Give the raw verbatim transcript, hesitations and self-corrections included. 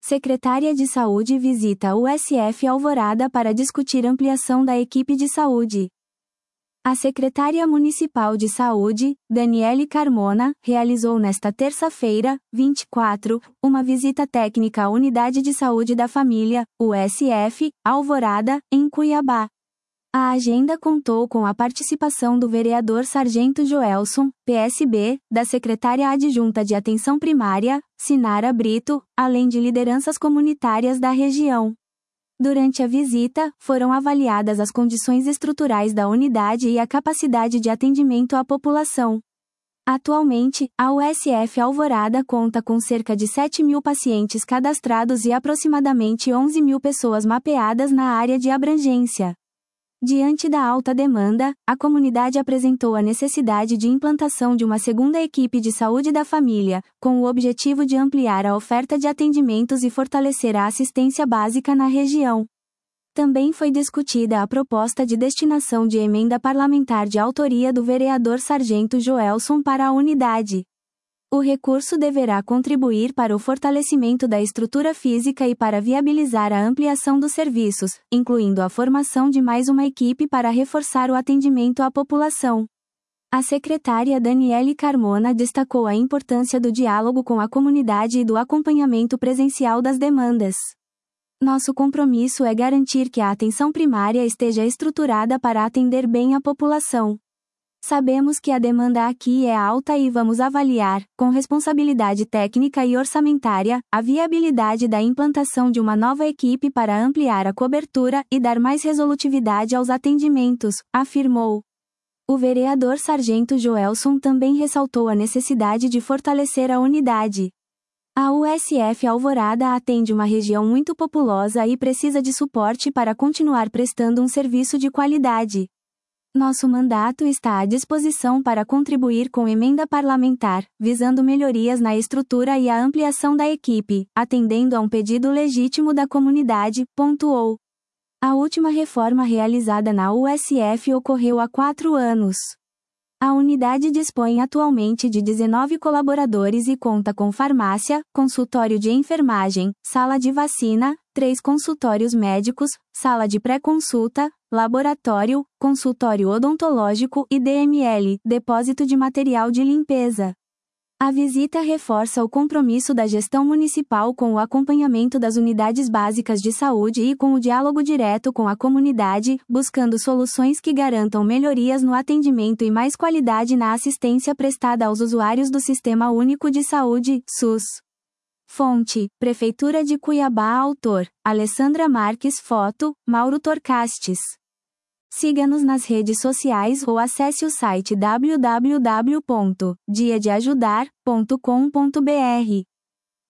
Secretária de Saúde visita U S F Alvorada para discutir ampliação da equipe de saúde. A secretária municipal de saúde, Daniele Carmona, realizou nesta terça-feira, vinte e quatro, uma visita técnica à Unidade de Saúde da Família, U S F, Alvorada, em Cuiabá. A agenda contou com a participação do vereador Sargento Joelson, P S B, da secretária adjunta de Atenção Primária, Sinara Brito, além de lideranças comunitárias da região. Durante a visita, foram avaliadas as condições estruturais da unidade e a capacidade de atendimento à população. Atualmente, a U S F Alvorada conta com cerca de sete mil pacientes cadastrados e aproximadamente onze mil pessoas mapeadas na área de abrangência. Diante da alta demanda, a comunidade apresentou a necessidade de implantação de uma segunda equipe de saúde da família, com o objetivo de ampliar a oferta de atendimentos e fortalecer a assistência básica na região. Também foi discutida a proposta de destinação de emenda parlamentar de autoria do vereador Sargento Joelson para a unidade. O recurso deverá contribuir para o fortalecimento da estrutura física e para viabilizar a ampliação dos serviços, incluindo a formação de mais uma equipe para reforçar o atendimento à população. A secretária Daniele Carmona destacou a importância do diálogo com a comunidade e do acompanhamento presencial das demandas. Nosso compromisso é garantir que a atenção primária esteja estruturada para atender bem a população. Sabemos que a demanda aqui é alta e vamos avaliar, com responsabilidade técnica e orçamentária, a viabilidade da implantação de uma nova equipe para ampliar a cobertura e dar mais resolutividade aos atendimentos, afirmou. O vereador Sargento Joelson também ressaltou a necessidade de fortalecer a unidade. A U S F Alvorada atende uma região muito populosa e precisa de suporte para continuar prestando um serviço de qualidade. Nosso mandato está à disposição para contribuir com emenda parlamentar, visando melhorias na estrutura e a ampliação da equipe, atendendo a um pedido legítimo da comunidade, pontuou. A última reforma realizada na U S F ocorreu há quatro anos. A unidade dispõe atualmente de dezenove colaboradores e conta com farmácia, consultório de enfermagem, sala de vacina, três consultórios médicos, sala de pré-consulta, laboratório, consultório odontológico e D M L, depósito de material de limpeza. A visita reforça o compromisso da gestão municipal com o acompanhamento das unidades básicas de saúde e com o diálogo direto com a comunidade, buscando soluções que garantam melhorias no atendimento e mais qualidade na assistência prestada aos usuários do Sistema Único de Saúde, SUS. Fonte: Prefeitura de Cuiabá. Autor: Alessandra Marques. Foto: Mauro Torcastes. Siga-nos nas redes sociais ou acesse o site w w w ponto dia de ajudar ponto com ponto b r.